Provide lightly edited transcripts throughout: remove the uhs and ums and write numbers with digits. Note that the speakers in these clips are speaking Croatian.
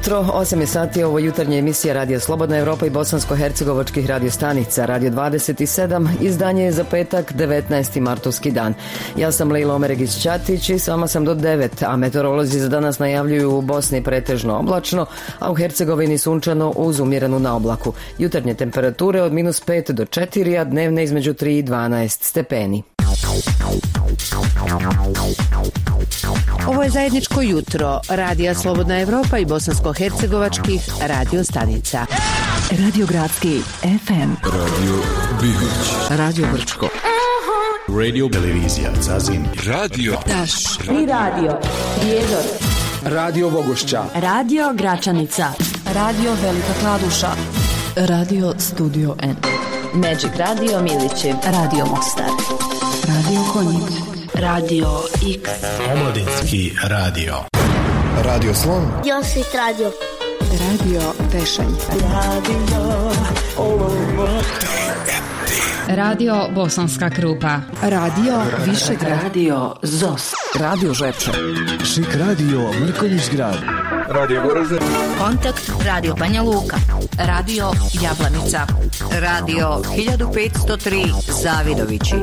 jutro, 8 je sati, ovo jutarnja emisija Radio Slobodna Evropa i bosansko-hercegovačkih radiostanica, Radio 27, izdanje je za petak, 19. martovski dan. Ja sam Lejla Omeregić-Ćatić i s vama sam do 9, a meteorolozi za danas najavljuju u Bosni pretežno oblačno, a u Hercegovini sunčano uz umjerenu na oblaku. Jutarnje temperature od -5 do 4, a dnevne između 3 i 12 stepeni. Ovo je zajedničko jutro Radija Slobodna Evropa i bosansko-hercegovačkih radiostanica. Radio Gradski FM, Radio Bihoć, Radio Brčko, Radio Televizija Zazin, Radio Taš i Radio Prijedor, Radio Bogošća, Radio Gračanica, Radio Velika Kladuša, Radio Studio N, Magic Radio Milići, Radio Mostar, Radio Konjic, Radio X, Omladinski radio, Radio Slon, Josit Radio, Radio Tešanj, Radio Bosanska Krupa, Radio Višegrad, Radio ZOS, Radio Žepče, Šik radio Mrkonjić grad, Radio Goražde, Kontakt Radio Banja Luka, Radio Jablanica, Radio 1503 Zavidovići.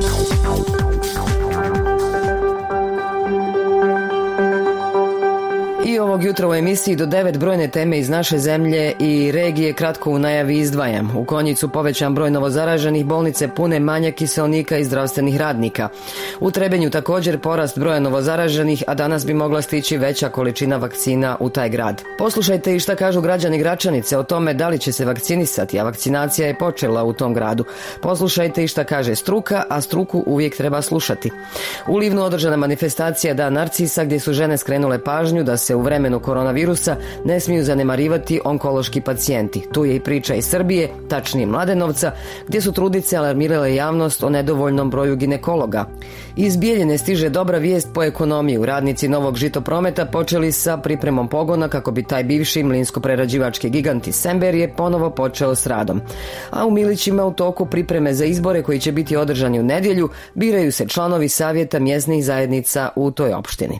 I ovog jutra u emisiji do 9 brojne teme iz naše zemlje i regije kratko u najavi izdvajam. U Konjicu povećan broj novozaraženih, bolnice pune, manjak kiseonika i zdravstvenih radnika. U Trebenju također porast broja novozaraženih, a danas bi mogla stići veća količina vakcina u taj grad. Poslušajte i šta kažu građani Gračanice o tome da li će se vakcinisati, a vakcinacija je počela u tom gradu. Poslušajte i šta kaže struka, a struku uvijek treba slušati. U Livnu održana manifestacija Dan Narcisa gdje su žene skrenule pažnju da se u vremenu koronavirusa ne smiju zanemarivati onkološki pacijenti. Tu je i priča iz Srbije, tačnije Mladenovca, gdje su trudnice alarmirale javnost o nedovoljnom broju ginekologa. Iz Bijeljine stiže dobra vijest po ekonomiju. Radnici Novog Žitoprometa počeli sa pripremom pogona kako bi taj bivši mlinsko-prerađivački gigant iz Semberije ponovo počeo s radom. A u Milićima u toku pripreme za izbore koji će biti održani u nedjelju, biraju se članovi savjeta mjesnih zajednica u toj opštini.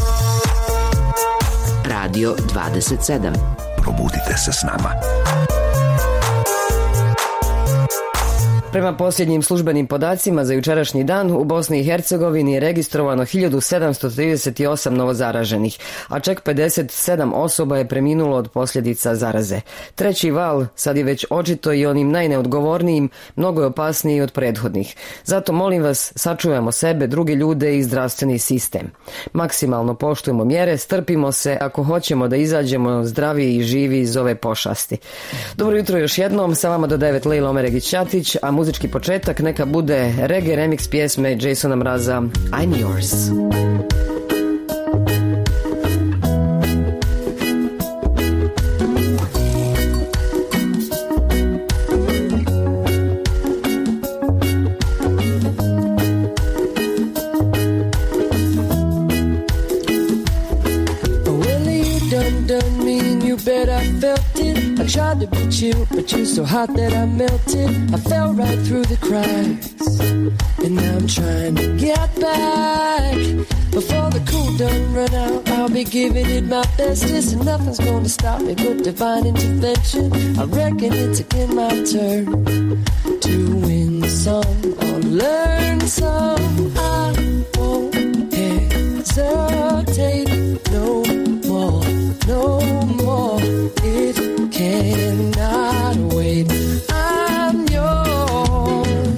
Radio 27. probudite se s nama. Prema posljednjim službenim podacima za jučerašnji dan u Bosni i Hercegovini je registrovano 1738 novozaraženih, a čak 57 osoba je preminulo od posljedica zaraze. Treći val sad je već očito i onim najneodgovornijim mnogo je opasniji od prethodnih. Zato molim vas, sačuvajmo sebe, druge ljude i zdravstveni sistem. Maksimalno poštujemo mjere, strpimo se ako hoćemo da izađemo zdravi i živi iz ove pošasti. Dobro jutro još jednom, sa vama do 9 Lejla Omeregić-Ćatić, a muzički početak neka bude reggae remix pjesme Jasona Mraza I'm Yours. I tried to beat you, but you're so hot that I melted. I fell right through the cracks, and now I'm trying to get back. Before the cool done run out, I'll be giving it my bestest, and nothing's gonna stop me but divine intervention. I reckon it's again my turn to win some or learn some. I won't hesitate no more, no more. It cannot wait. I'm yours.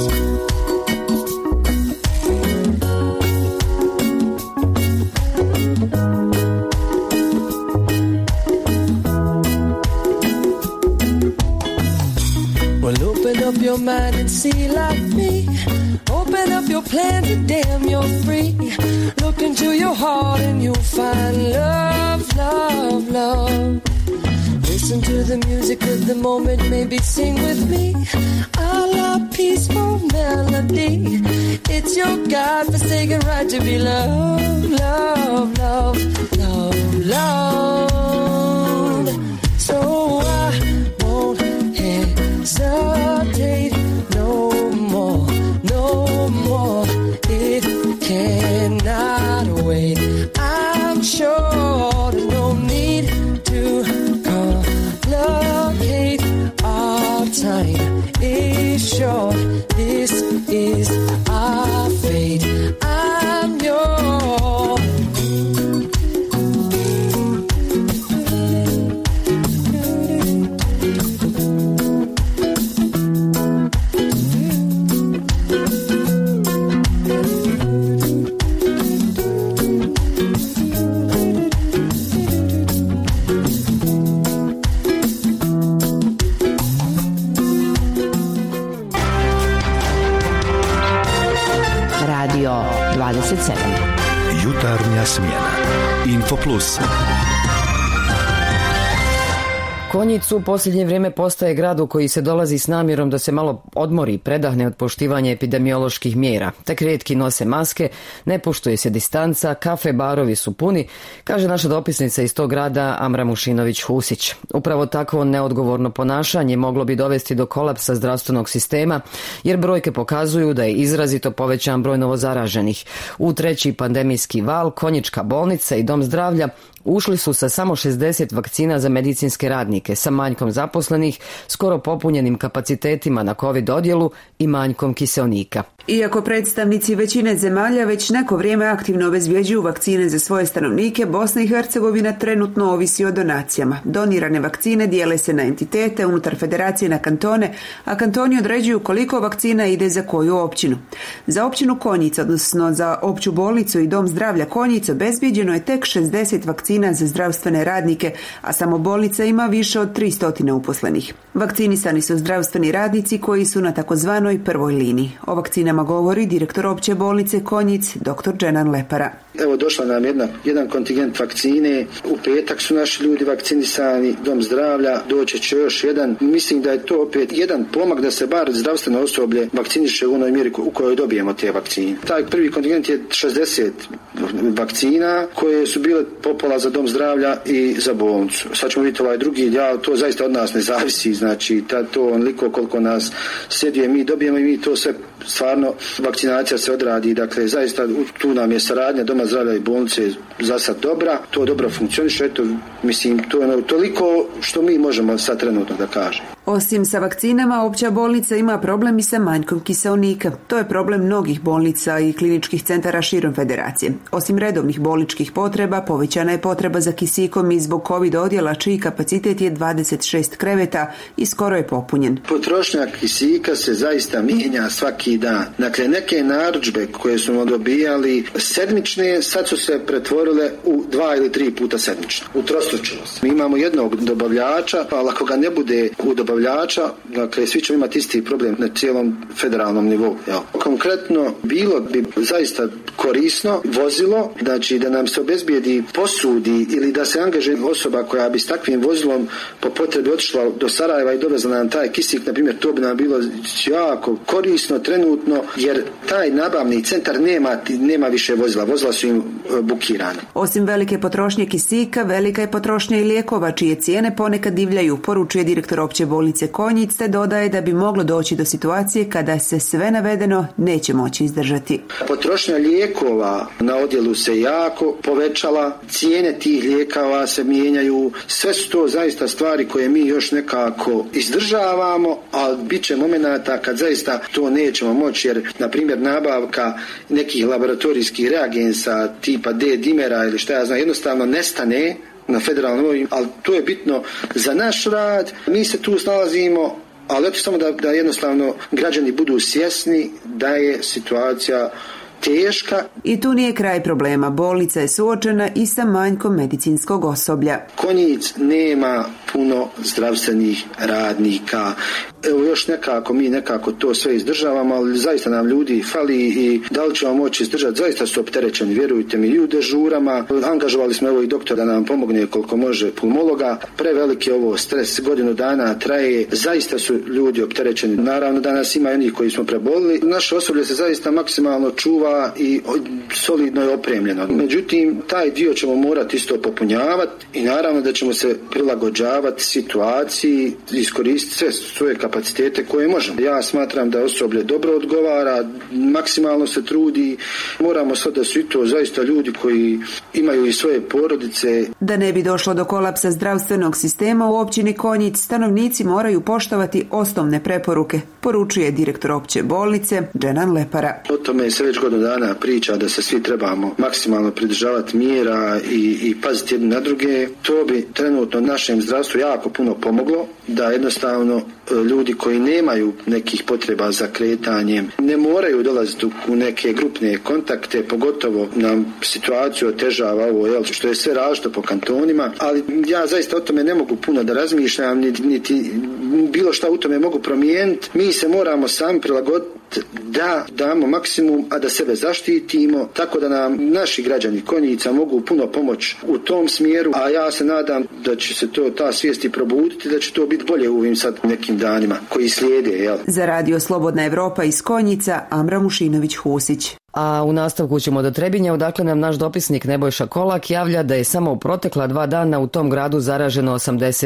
Well, open up your mind and see like me. Open up your plans and damn, you're free. Look into your heart and you'll find love, love, love. Listen to the music of the moment, maybe sing with me. I love peaceful melody. It's your God-forsaken right to be loved, love, love, love, loved. So I won't hesitate no more, no more. It cannot wait. I'm sure there's no need to smjena. Info Plus. Konjic u posljednje vrijeme postaje grad u koji se dolazi s namjerom da se malo odmori, predahne od poštivanja epidemioloških mjera. Tek rijetki nose maske, ne poštuje se distanca, kafe, barovi su puni, kaže naša dopisnica iz tog grada Amra Mušinović-Husić. Upravo takvo neodgovorno ponašanje moglo bi dovesti do kolapsa zdravstvenog sistema, jer brojke pokazuju da je izrazito povećan broj novozaraženih. U treći pandemijski val Konjička bolnica i Dom zdravlja ušli su sa samo 60 vakcina za medicinske radnike, sa manjkom zaposlenih, skoro popunjenim kapacitetima na COVID odjelu i manjkom kiseonika. Iako predstavnici većine zemalja već neko vrijeme aktivno obezbjeđuju vakcine za svoje stanovnike, Bosna i Hercegovina trenutno ovisi o donacijama. Donirane vakcine dijele se na entitete, unutar federacije na kantone, a kantoni određuju koliko vakcina ide za koju općinu. Za općinu Konjic, odnosno za opću bolnicu i Dom zdravlja Konjic, obezbjeđeno je tek 60 vakcina za zdravstvene radnike, a samo bolnica ima više od 300 uposlenih. Vakcinisani su zdravstveni radnici koji su na takozvanoj prvoj liniji. O vakcinama govori direktor opće bolnice Konjic, dr. Dženan Lepara. Evo, došla nam jedan kontingent vakcine, u petak su naši ljudi vakcinisani, Dom zdravlja, doći će još jedan. Mislim da je to opet jedan pomak da se bar zdravstveno osoblje vakciniše u onoj mjeri u kojoj dobijemo te vakcine. Taj prvi kontingent je 60 vakcina koje su bile popola za Dom zdravlja i za bolnicu. Sad ćemo vidjeti ovaj drugi, to zaista od nas ne zavisi, znači to onoliko koliko nas sjeduje, mi dobijemo i mi to sve stvarno vakcinacija se odradi, dakle zaista tu nam je saradnja Doma zdravlja i bolnice za sad dobra, to dobro funkcioniše, eto, mislim, to je toliko što mi možemo sad trenutno da kažemo. Osim sa vakcinama, opća bolnica ima problem i sa manjkom kiseonika. To je problem mnogih bolnica i kliničkih centara širom federacije. Osim redovnih bolničkih potreba, povećana je potreba za kisikom i zbog COVID odjela, čiji kapacitet je 26 kreveta i skoro je popunjen. Potrošnja kisika se zaista mijenja svaki dan. Dakle, neke narudžbe koje smo dobijali sedmične, sad su se pretvorile u 2 ili 3 puta sedmično. Utrostručilo se. Mi imamo jednog dobavljača, ali ako ga ne bude u dobavljača, dakle, svi ćemo imati isti problem na cijelom federalnom nivou. Konkretno, bilo bi zaista korisno vozilo, znači da nam se obezbijedi posudi ili da se angažuje osoba koja bi s takvim vozilom po potrebi otišla do Sarajeva i dovezla nam taj kisik, na primjer, to bi nam bilo jako korisno trenutno, jer taj nabavni centar nema više vozila su im bukirane. Osim velike potrošnje kisika, velika je potrošnja i lijekova, čije cijene ponekad divljaju, poručuje direktor opće bolnice Konjic, te dodaje da bi moglo doći do situacije kada se sve navedeno neće moći izdržati. Potrošnja lijekova na odjelu se jako povećala, cijene tih lijekova se mijenjaju, sve su to zaista stvari koje mi još nekako izdržavamo, a bit će momenata kad zaista to nećemo moći, jer na primjer nabavka nekih laboratorijskih reagensa tipa D-dimera ili šta ja znam, jednostavno nestane na federalnom nivou, ali to je bitno za naš rad. Mi se tu snalazimo, ali eto samo da jednostavno građani budu svjesni da je situacija teška. I tu nije kraj problema. Bolnica je suočena i sa manjkom medicinskog osoblja. Konjic nema puno zdravstvenih radnika. Evo još mi nekako to sve izdržavamo, ali zaista nam ljudi fali i da li ćemo moći izdržati, zaista su opterećeni, vjerujte mi, i u dežurama. Angažovali smo evo i doktora da nam pomogne koliko može, pulmologa. Preveliki ovo stres, godinu dana traje, zaista su ljudi opterećeni. Naravno danas ima onih koji smo prebolili. Naše osoblje se zaista maksimalno čuva i solidno je opremljeno. Međutim, taj dio ćemo morati isto popunjavati i naravno da ćemo se prilagođavati situaciji, iskoristiti sve svoje kapacitete koje možemo. Ja smatram da osoblje dobro odgovara, maksimalno se trudi. Moramo sad da su i to zaista ljudi koji imaju i svoje porodice. Da ne bi došlo do kolapsa zdravstvenog sistema u općini Konjic, stanovnici moraju poštovati osnovne preporuke, poručuje direktor opće bolnice Dženan Lepara. O tome se već godinu dana priča da se svi trebamo maksimalno pridržavati mjera i paziti jedni na druge. To bi trenutno našem zdravstvu jako puno pomoglo, da jednostavno ljudi koji nemaju nekih potreba za kretanjem ne moraju dolaziti u neke grupne kontakte, pogotovo nam situaciju otežava ovo, što je sve različito po kantonima, ali ja zaista o tome ne mogu puno da razmišljam, niti bilo šta u tome mogu promijeniti. Mi se moramo sami prilagoditi da damo maksimum, a da sebe zaštitimo, tako da nam naši građani Konjica mogu puno pomoći u tom smjeru, a ja se nadam da će se ta svijest i probuditi, da će to biti bolje u ovim sad nekim danima koji slijede. Jel? Za Radio Slobodna Evropa iz Konjica, Amra Mušinović-Husić. A u nastavku ćemo do Trebinja, odakle nam naš dopisnik Nebojša Kolak javlja da je samo u protekla 2 dana u tom gradu zaraženo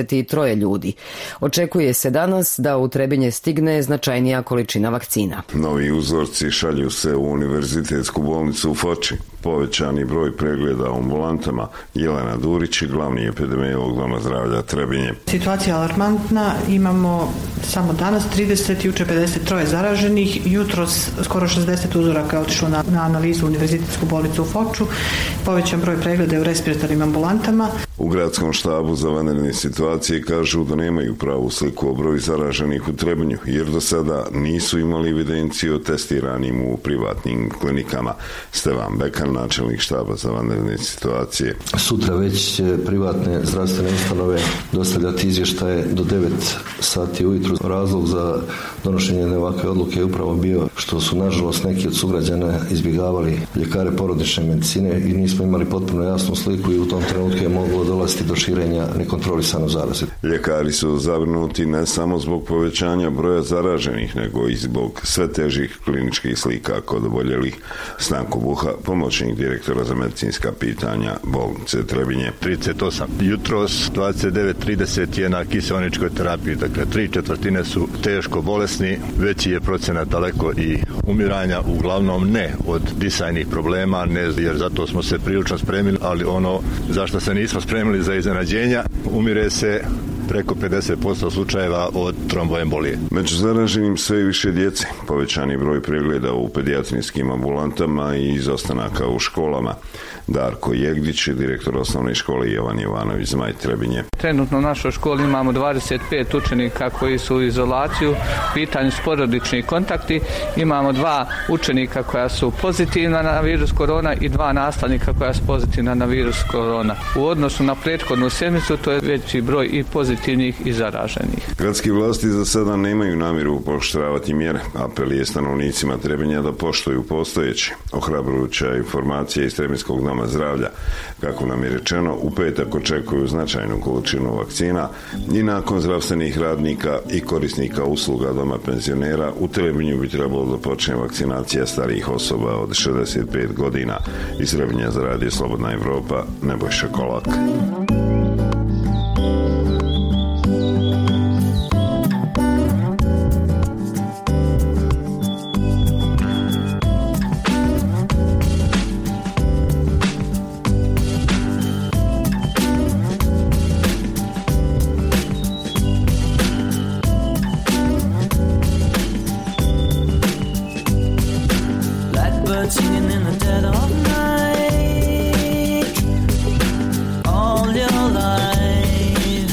83 ljudi. Očekuje se danas da u Trebinje stigne značajnija količina vakcina. Novi uzorci šalju se u Univerzitetsku bolnicu u Foči. Povećani broj pregleda u ambulantama. Jelena Durić, glavni epidemiolog Doma zdravlja Trebinje. Situacija je alarmantna. Imamo samo danas 30, juče 53 zaraženih. Jutros skoro 60 uzoraka je otišlo na analizu u Univerzitetsku bolnicu u Foču. Povećan broj pregleda u respiratornim ambulantama. U gradskom štabu za vanredne situacije kažu da nemaju pravu sliku o broju zaraženih u Trebinju, jer do sada nisu imali evidenciju o testiranim u privatnim klinikama. Stevan Bekan, načelnik štaba za vanredne situacije. Sutra već će privatne zdravstvene ustanove dostavljati izvještaje do 9 sati ujutru. Razlog za donošenje ovakve odluke je upravo bio što su nažalost neki od sugrađana izbjegavali ljekare porodične medicine i nismo imali potpuno jasnu sliku i u tom trenutku je moglo dolaziti do širenja nekontrolisane zaraze. Ljekari su zabrinuti ne samo zbog povećanja broja zaraženih, nego i zbog sve težih kliničkih slika kod oboljelih. Stanko Buha, pomoćnik direktora za medicinska pitanja bolnice Trebinje. 38. Jutros 29.30 je na kiseoničkoj terapiji, dakle 3/4 su teško bolesni, veći je procenat daleko i umiranja, uglavnom ne od disajnih problema, ne jer zato smo se prilično spremili, ali ono zašto se nismo spremili za iznenađenja, umire se preko 50% slučajeva od tromboembolije. Među zaraženim sve više djece, povećani broj pregleda u pedijatrijskim ambulantama i izostanaka u školama. Darko Jegdić, direktor osnovne škole Jovan Jovanović Zmaj Trebinje. Trenutno u našoj školi imamo 25 učenika koji su u izolaciju, pitanju su porodični kontakti. Imamo 2 učenika koja su pozitivna na virus korona i 2 nastavnika koja su pozitivna na virus korona. U odnosu na prethodnu sedmicu to je veći broj i pozitivnih i zaraženih. Gradski vlasti za sada nemaju namjeru pooštravati mjere. Apel je stanovnicima Trebinja da poštuju postojeće. Ohrabrujuća informacija iz Trebinskog doma zdravlja. Kako nam je rečeno, u petak očekuju značajnu količinu vakcina i nakon zdravstvenih radnika i korisnika usluga doma penzionera u Trebinju bi trebalo da počne vakcinacija starijih osoba od 65 godina. Iz Trebinja za Radio Slobodna Evropa, Nebojša Kolak. Singing in the dead of night, all your life,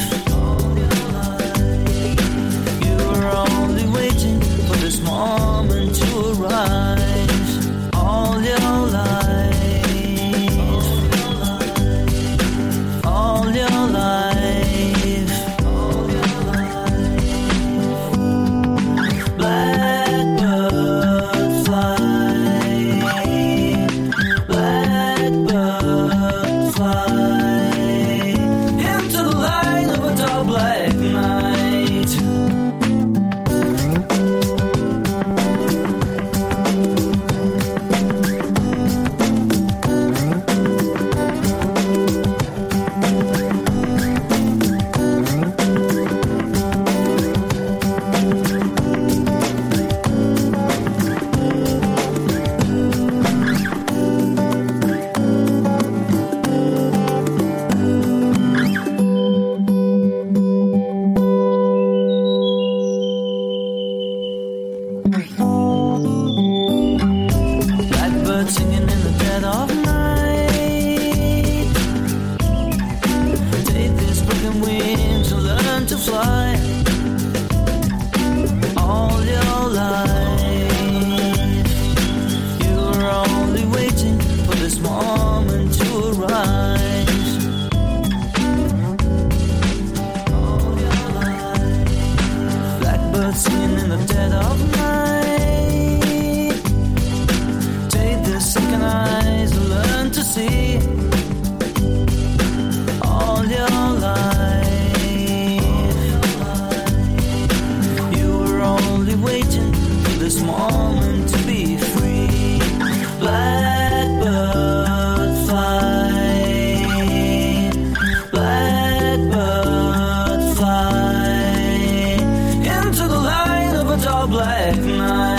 you were only waiting for this moment to arrive, all your life, all your life, blackbird fly. Singing in the dead of night. see. All your life, you were only waiting for this moment to be free. Blackbird fly, blackbird fly into the light of a dull black night.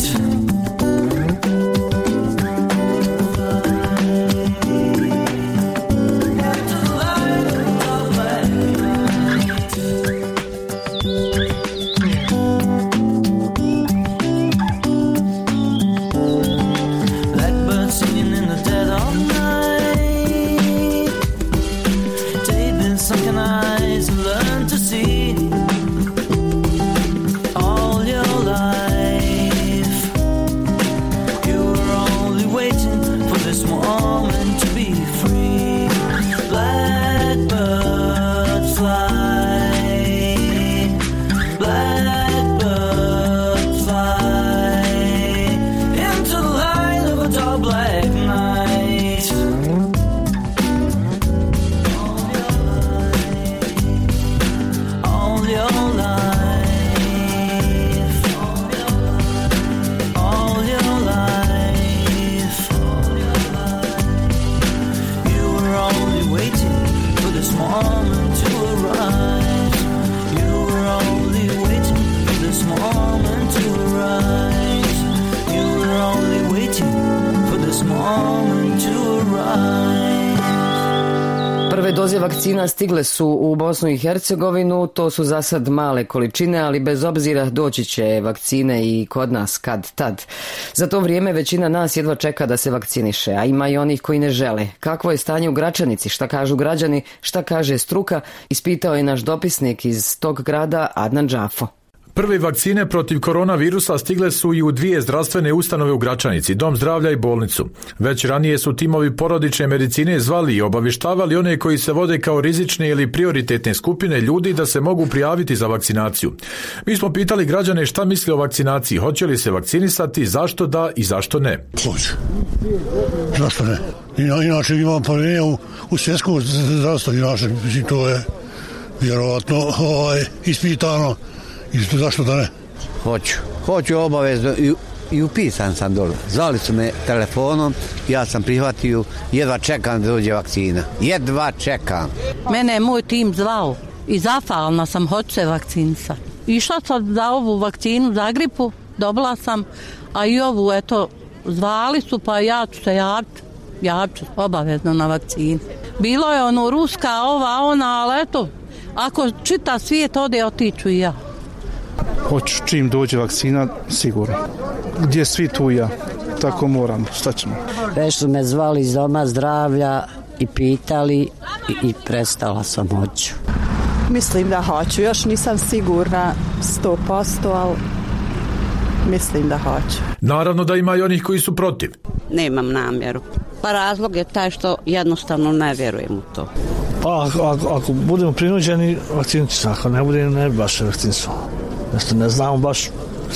Prve doze vakcina stigle su u Bosnu i Hercegovinu, to su za sad male količine, ali bez obzira doći će vakcine i kod nas kad tad. Za to vrijeme većina nas jedva čeka da se vakciniše, a ima i onih koji ne žele. Kakvo je stanje u Gračanici, šta kažu građani, šta kaže struka, ispitao je naš dopisnik iz tog grada Adnan Džafo. Prve vakcine protiv koronavirusa stigle su i u 2 zdravstvene ustanove u Gračanici, dom zdravlja i bolnicu. Već ranije su timovi porodične medicine zvali i obavještavali one koji se vode kao rizične ili prioritetne skupine ljudi da se mogu prijaviti za vakcinaciju. Mi smo pitali građane šta misle o vakcinaciji, hoće li se vakcinisati, zašto da i zašto ne. Hoću. Zašto ne? Inače imam povjerenje u svjetsko zdravstvo, inače to je vjerovatno ispitano. Isto zašto da ne? Hoću obavezno i upisan sam dole. Zvali su me telefonom, ja sam prihvatio, jedva čekam da dođe vakcina. Jedva čekam. Mene je moj tim zvao i zahvalna sam, hoću se vakcinisati. Išla sam za ovu vakcinu za gripu, dobila sam, a i ovu, eto, zvali su pa ja ću se javiti obavezno na vakcinu. Bilo je ono ruska, ova, ona, ali eto, ako čita svijet ode, otiću i ja. Hoću čim dođe vakcina, sigurno. Gdje svi tu ja, tako moram, šta ćemo. Već su me zvali iz doma zdravlja i pitali i prestala sam, hoću. Mislim da hoću, još nisam sigurna 100%, ali mislim da hoću. Naravno da ima i onih koji su protiv. Nemam namjeru. Pa razlog je taj što jednostavno ne vjerujem u to. Pa ako budemo prinuđeni, vakcinit ću se, ako ne budemo, ne baš vakcinit ću. Ne znamo baš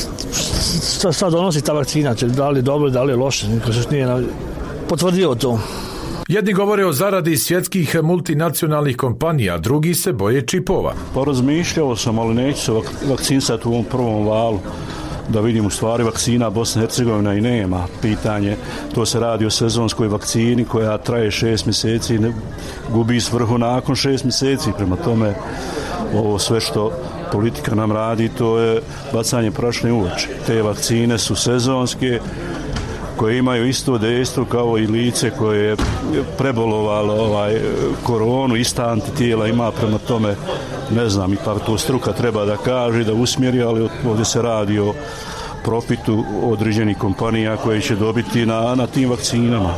šta donosi ta vakcina, da li je dobro, da li je loše, niko još nije potvrdio to. Jedni govore o zaradi svjetskih multinacionalnih kompanija, drugi se boje čipova. Pa razmišljao sam, ali neću se vakcinisati u ovom prvom valu, da vidim u stvari vakcina Bosna i Hercegovina i nema. Pitanje, to se radi o sezonskoj vakcini koja traje 6 mjeseci i gubi svrhu nakon 6 mjeseci. Prema tome, ovo sve što politika nam radi, to je bacanje prašne u oči. Te vakcine su sezonske, koje imaju isto dejstvo kao i lice koje je prebolovalo koronu, ista antitijela ima, prema tome ne znam, ipak to struka treba da kaže, da usmjeri, ali ovdje se radi o profitu određenih kompanija koje će dobiti na tim vakcinama.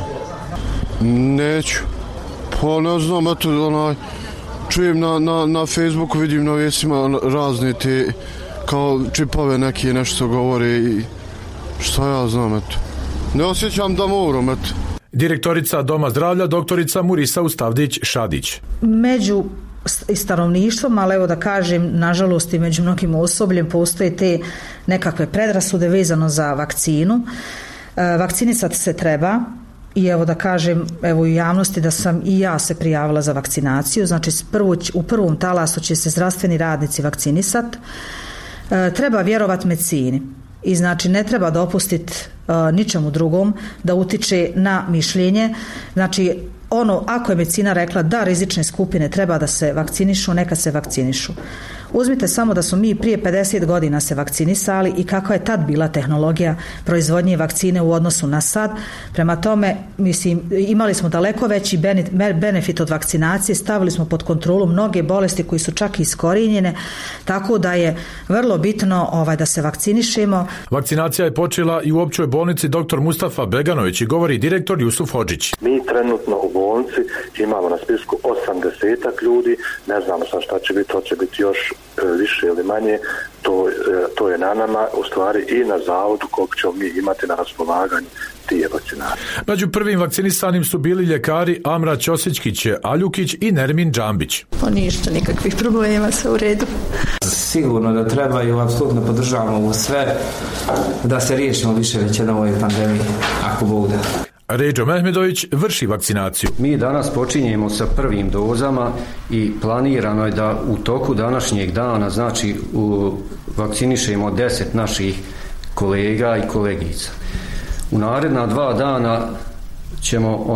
Neću. Pa ne znam, eto, čujem na Facebooku, vidim na vijestima razne te kao čipove neke nešto govore i šta ja znam, eto. Ne osjećam da moram, eto. Direktorica Doma zdravlja, doktorica Murisa Ustavdić-Šadić. Među stanovništvom, ali evo da kažem, nažalost i među mnogim osobljem postoje te nekakve predrasude vezano za vakcinu. Vakcinisati se treba i evo da kažem evo u javnosti da sam i ja se prijavila za vakcinaciju, znači u prvom talasu će se zdravstveni radnici vakcinisati. Treba vjerovati medicini i znači ne treba dopustiti ničemu drugom da utiče na mišljenje. Znači ako je medicina rekla da rizične skupine treba da se vakcinišu, neka se vakcinišu. Uzmite samo da smo mi prije 50 godina se vakcinisali i kakva je tad bila tehnologija proizvodnje vakcine u odnosu na sad. Prema tome, mislim, imali smo daleko veći benefit od vakcinacije, stavili smo pod kontrolu mnoge bolesti koji su čak i iskorijenjene, tako da je vrlo bitno da se vakcinišemo. Vakcinacija je počela i u općoj bolnici dr. Mustafa Beganović i govori direktor Jusuf Hodžić. Mi trenutno u bolnici imamo na spisku 80 ljudi, ne znamo sad šta će biti, to će biti još više ili manje, to je na nama, u stvari i na zavodu koliko ćemo mi imati na raspolaganju tije vakcinacije. Među prvim vakcinisanim su bili ljekari Amra Ćosićkić, Aljukić i Nermin Džambić. Ništa, nikakvih problema, sve u redu. Sigurno da treba i apsolutno podržavamo ovo sve da se riješimo više već na ovoj pandemiji, ako Bog da. Ređo Mehmedović vrši vakcinaciju. Mi danas počinjemo sa prvim dozama i planirano je da u toku današnjeg dana, znači vakcinišemo 10 naših kolega i kolegica. U naredna 2 dana ćemo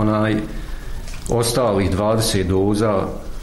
ostalih 20 doza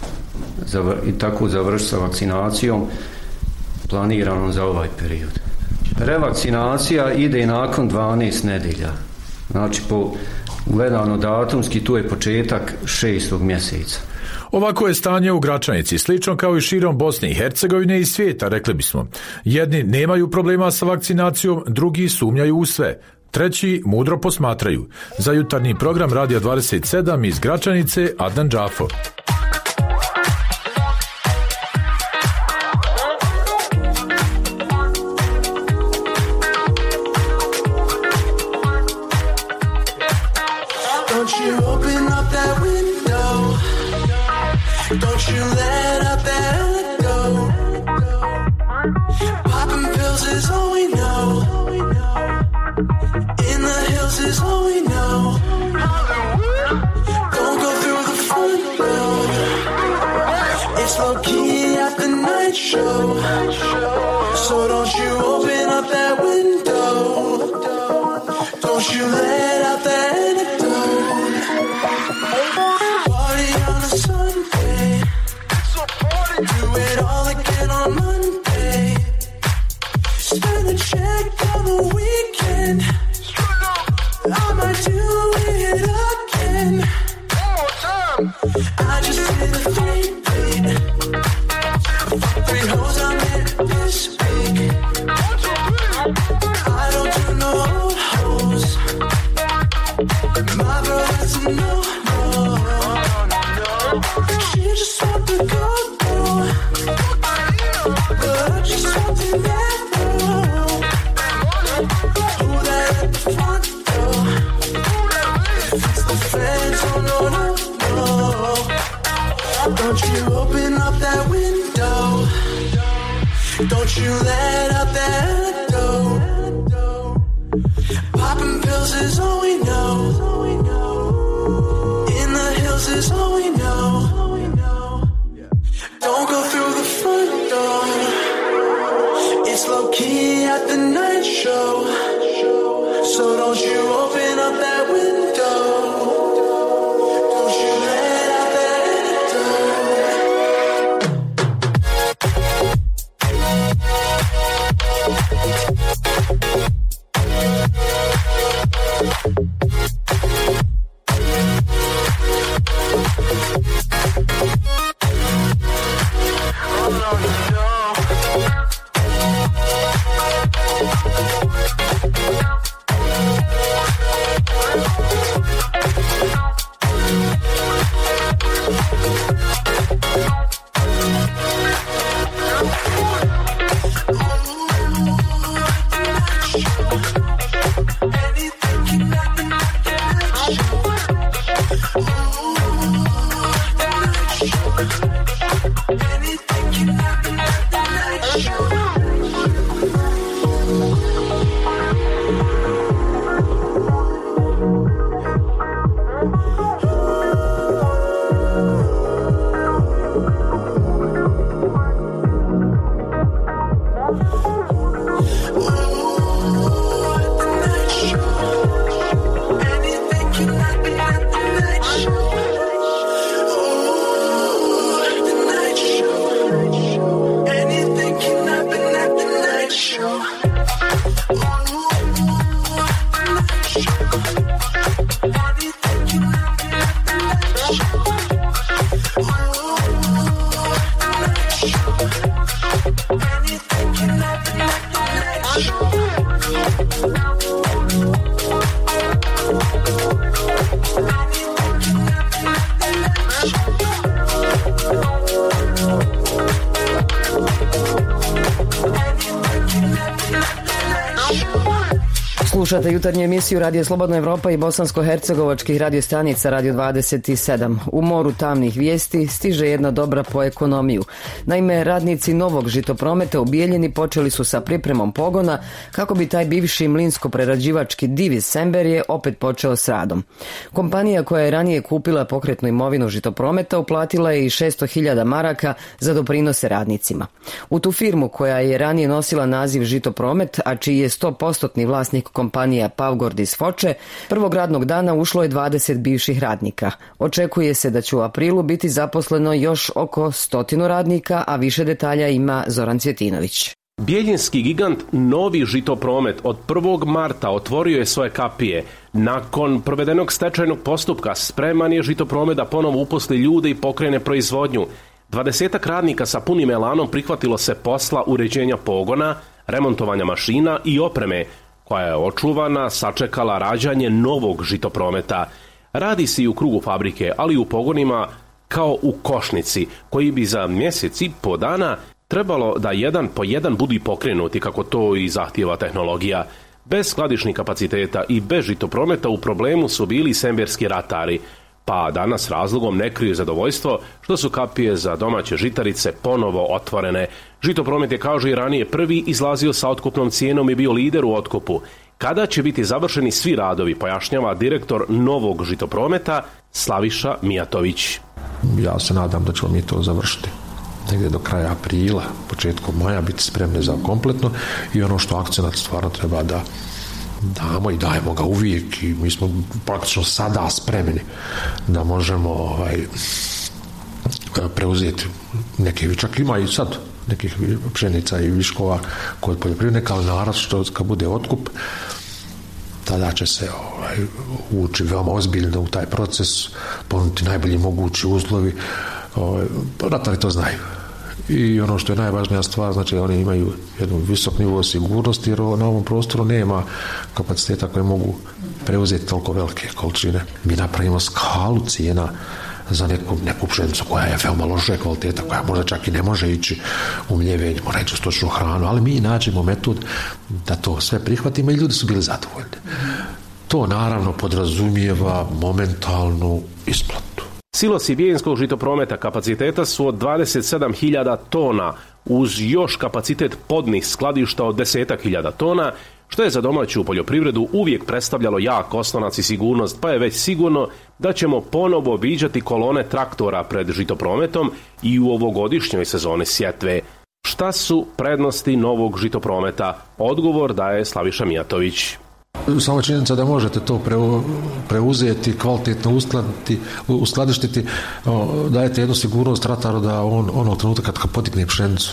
i tako završiti sa vakcinacijom planiranom za ovaj period. Revakcinacija ide nakon 12 nedelja. Znači, gledano datumski, tu je početak 6. mjeseca. Ovako je stanje u Gračanici, slično kao i širom Bosne i Hercegovine i svijeta, rekli bismo. Jedni nemaju problema sa vakcinacijom, drugi sumnjaju u sve. Treći mudro posmatraju. Za jutarnji program Radija 27 iz Gračanice, Adnan Džafo. Don't you let up that go. Popping pills is all we know. In the hills is all we know. Don't go through the front door. It's low key at the night show. So don't you open up that window. Don't you let out that anecdote. Party on a Sunday. Do it all again on Monday. Spend a check on the weekend. I might do it again. I just did a 3-peat. 3 hoes I met this week. I don't do no old hoes. My brother's a no-no. She just want to go. But I just want to know who that at the front door. If it's the feds, oh no, no, no. Don't you open up that window. Don't you let out that anecdote. Popping pills is all we know. In the hills is all we know. Don't go through the front door. It's low key at the night show. So don't you open up that window. Don't you let out that Slušate jutarnju emisiju Radio Slobodna Evropa i bosansko-hercegovačkih radiostanica Radio 27. U moru tamnih vijesti stiže jedna dobra po ekonomiju. Naime, radnici novog žitoprometa u Bijeljini počeli su sa pripremom pogona kako bi taj bivši mlinsko-prerađivački div iz Semberije opet počeo s radom. Kompanija koja je ranije kupila pokretnu imovinu žitoprometa uplatila je i 600.000 maraka za doprinose radnicima. U tu firmu koja je ranije nosila naziv Žitopromet, a čiji je 100% vlasnik kompanija Pavgord iz Foče, prvog radnog dana ušlo je 20 bivših radnika. Očekuje se da će u aprilu biti zaposleno još oko 100 radnika, a više detalja ima Zoran Cvjetinović. Bijeljinski gigant Novi Žitopromet od 1. marta otvorio je svoje kapije. Nakon provedenog stečajnog postupka spreman je Žitopromet da ponovo uposli ljude i pokrene proizvodnju. 20 radnika sa punim elanom prihvatilo se posla uređenja pogona, remontovanja mašina i opreme, koja je očuvana, sačekala rađanje novog žitoprometa. Radi se i u krugu fabrike, ali i u pogonima kao u košnici, koji bi za mjesec i po dana trebalo da jedan po jedan budu pokrenuti, kako to i zahtijeva tehnologija. Bez skladišnih kapaciteta i bez žitoprometa u problemu su bili semberski ratari, pa danas razlogom ne kriju zadovoljstvo što su kapije za domaće žitarice ponovo otvorene. Žitopromet je, kao i ranije, prvi izlazio sa otkupnom cijenom i bio lider u otkupu. Kada će biti završeni svi radovi, pojašnjava direktor novog Žitoprometa Slaviša Mijatović. Ja se nadam da ćemo mi to završiti negdje do kraja aprila, početkom maja, biti spremni za kompletno, i ono što akcenat stvarno treba da damo i dajemo ga uvijek, i mi smo praktično sada spremni da možemo preuzeti neke, čak ima i sad nekih pšenica i viškova kod poljoprivrednika, ali naravno što kad bude otkup, tada će se ući veoma ozbiljno u taj proces, ponuditi najbolji mogući uslovi. Ratari to znaju. I ono što je najvažnija stvar, znači oni imaju jednu visok nivo sigurnosti, jer na ovom prostoru nema kapaciteta koje mogu preuzeti toliko velike količine. Mi napravimo skalu cijena za neku pšenicu koja je veoma loše kvaliteta, koja možda čak i ne može ići u mljevenje, mora ići u stočnu hranu, ali mi nađemo metod da to sve prihvatimo i ljudi su bili zadovoljni. To naravno podrazumijeva momentalnu isplatu. Silosi bijeljinskog žitoprometa kapaciteta su od 27.000 tona, uz još kapacitet podnih skladišta od 10.000 tona, što je za domaću poljoprivredu uvijek predstavljalo jak oslonac i sigurnost, pa je već sigurno da ćemo ponovo viđati kolone traktora pred žitoprometom i u ovogodišnjoj sezoni sjetve. Šta su prednosti novog žitoprometa? Odgovor daje Slaviša Mijatović. Samo činjenica da možete to preuzeti, kvalitetno uskladištiti, dajete jednu sigurnost rataru da on onog trenutka kad potikne pšenicu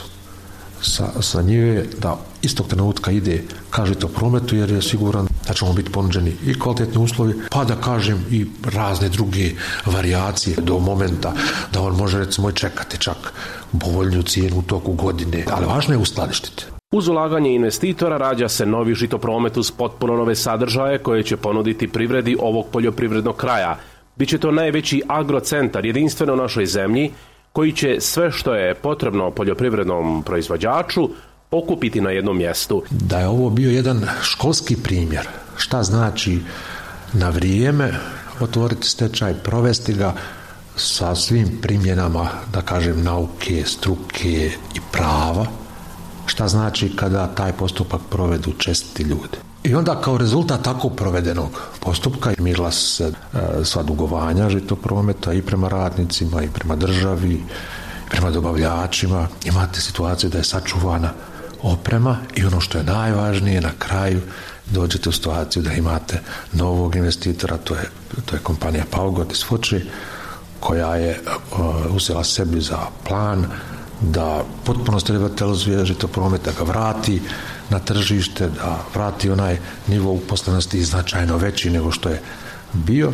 sa njive, da istog trenutka ide ka žitoprometu, jer je siguran da ćemo biti ponuđeni i kvalitetni uslovi, pa da kažem i razne druge varijacije do momenta da on može recimo i čekati čak povoljniju cijenu u toku godine, ali važno je uskladištiti. Uz ulaganje investitora rađa se novi žitopromet uz potpuno nove sadržaje koje će ponuditi privredi ovog poljoprivrednog kraja. Biće to najveći agrocentar jedinstven u našoj zemlji, koji će sve što je potrebno poljoprivrednom proizvođaču okupiti na jednom mjestu. Da je ovo bio jedan školski primjer, šta znači na vrijeme otvoriti stečaj, provesti ga sa svim primjenama, da kažem, nauke, struke i prava, šta znači kada taj postupak provedu čestiti ljudi. I onda kao rezultat tako provedenog postupka mirila se sva dugovanja žitoprometa i prema radnicima i prema državi i prema dobavljačima. Imate situaciju da je sačuvana oprema i ono što je najvažnije, na kraju dođete u situaciju da imate novog investitora, to je kompanija Pavgord iz Foče, koja je uzela sebi za plan da potpuno revitalizuje žitopromet, da ga vrati na tržište, da vrati onaj nivo uposlenosti značajno veći nego što je bio.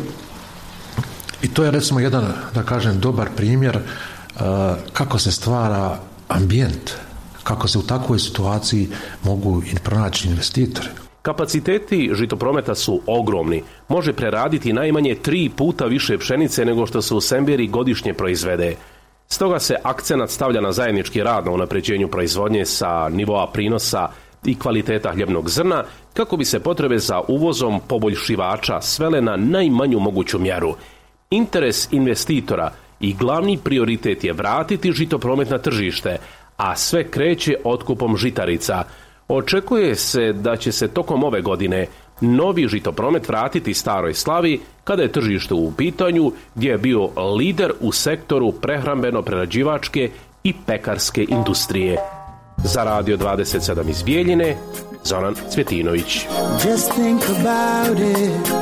I to je recimo jedan, da kažem, dobar primjer kako se stvara ambijent, kako se u takvoj situaciji mogu i pronaći investitori. Kapaciteti žitoprometa su ogromni. Može preraditi najmanje 3 puta više pšenice nego što se u Semberi godišnje proizvede. Stoga se akcenat stavlja na zajednički rad na unapređenju proizvodnje sa nivoa prinosa i kvaliteta hljebnog zrna kako bi se potrebe za uvozom poboljšivača svele na najmanju moguću mjeru. Interes investitora i glavni prioritet je vratiti žitopromet na tržište, a sve kreće otkupom žitarica. Očekuje se da će se tokom ove godine novi žitopromet vratiti staroj slavi kada je tržište u pitanju, gdje je bio lider u sektoru prehrambeno-prerađivačke i pekarske industrije. Za Radio 27 iz Bijeljine, Zoran Cvjetinović. Just think about it.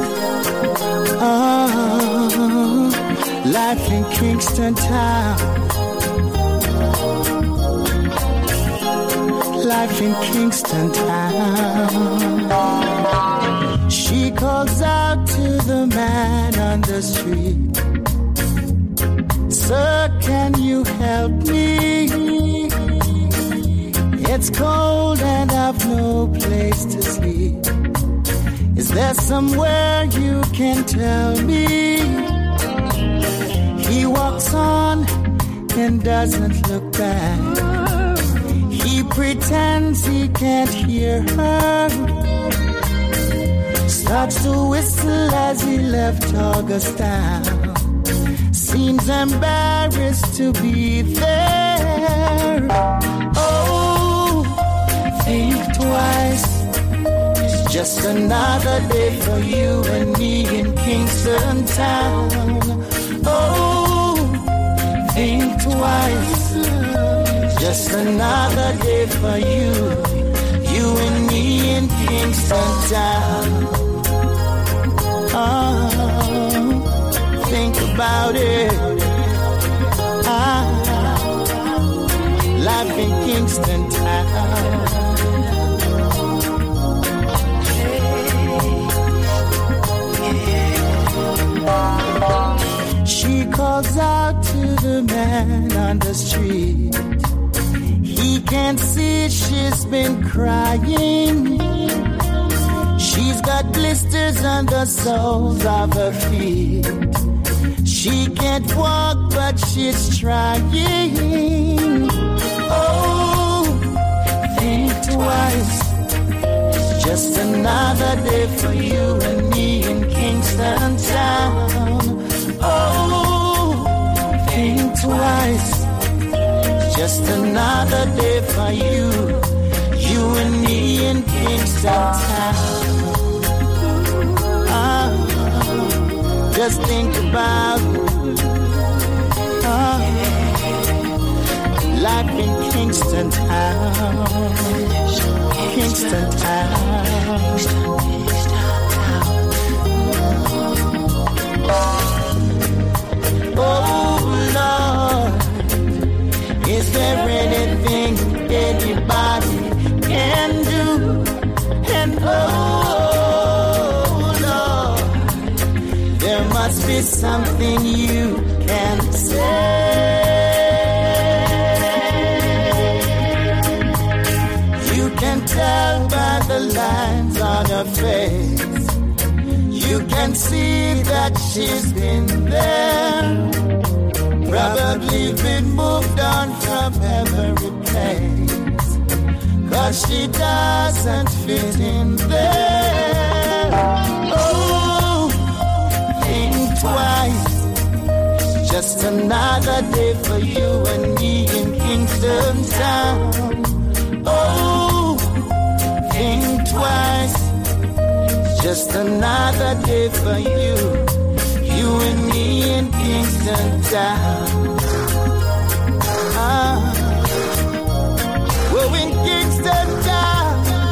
Life in Kingston Town. Life in Kingston Town. She calls out to the man on the street. Sir, can you help me? It's cold and I've no place to sleep. Is there somewhere you can tell me? He walks on and doesn't look back. He pretends he can't hear her. Starts to whistle as he left Augustine. Seems embarrassed to be there. Oh, think twice. It's just another day for you and me in Kingston Town. Oh, think twice. Just another day for you, you and me in Kingston Town. Oh, think about it. Life in Kingston Town. She calls out to the man on the street. He can't see she's been crying. She's got blisters on the soles of her feet. She can't walk, but she's trying. Oh, think twice. It's just another day for you and me in Kingston Town. Oh, think twice. Just another day for you, you and me in Kingston Town. Just think about life in Kingston Town. Kingston Town. Oh Lord, is there anything anybody can do? And oh Lord, there must be something you can say. You can tell by the lines on her face. You can see that she's been there. Probably been moved on from every place. 'Cause she doesn't fit in there. Oh, think twice. Just another day for you and me in Kingston Town. Oh, think twice. Just another day for you, you and me in Kingston Town. We're in Kingston Town.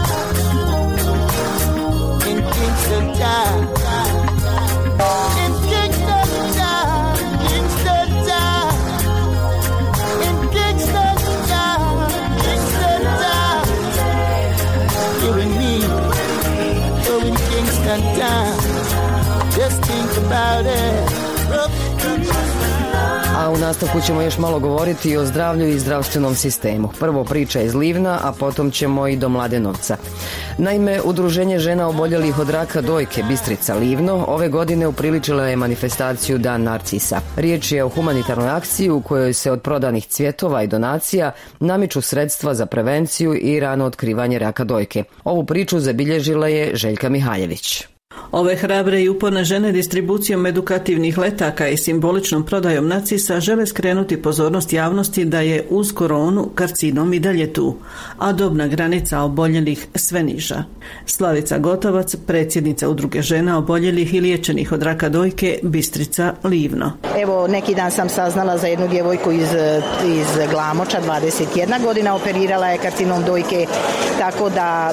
In Kingston Town. In Kingston Town. Kingston Town. In Kingston Town. Kingston Town. You and me. In Kingston Town, just think about it. A u u nastavku ćemo još malo govoriti o zdravlju i zdravstvenom sistemu. Prvo priča iz Livna, a potom ćemo i do Mladenovca. Naime, Udruženje žena oboljelih od raka dojke Bistrica Livno ove godine upriličila je manifestaciju Dan Narcisa. Riječ je o humanitarnoj akciji u kojoj se od prodanih cvjetova i donacija namiču sredstva za prevenciju i rano otkrivanje raka dojke. Ovu priču zabilježila je Željka Mihaljević. Ove hrabre i uporne žene distribucijom edukativnih letaka i simboličnom prodajom narcisa žele skrenuti pozornost javnosti da je uz koronu karcinom i dalje tu, a dobna granica oboljelih sve niža. Slavica Gotovac, predsjednica Udruge žena oboljelih i liječenih od raka dojke Bistrica Livno. Evo, neki dan sam saznala za jednu djevojku iz Glamoča, 21 godina, operirala je karcinom dojke, tako da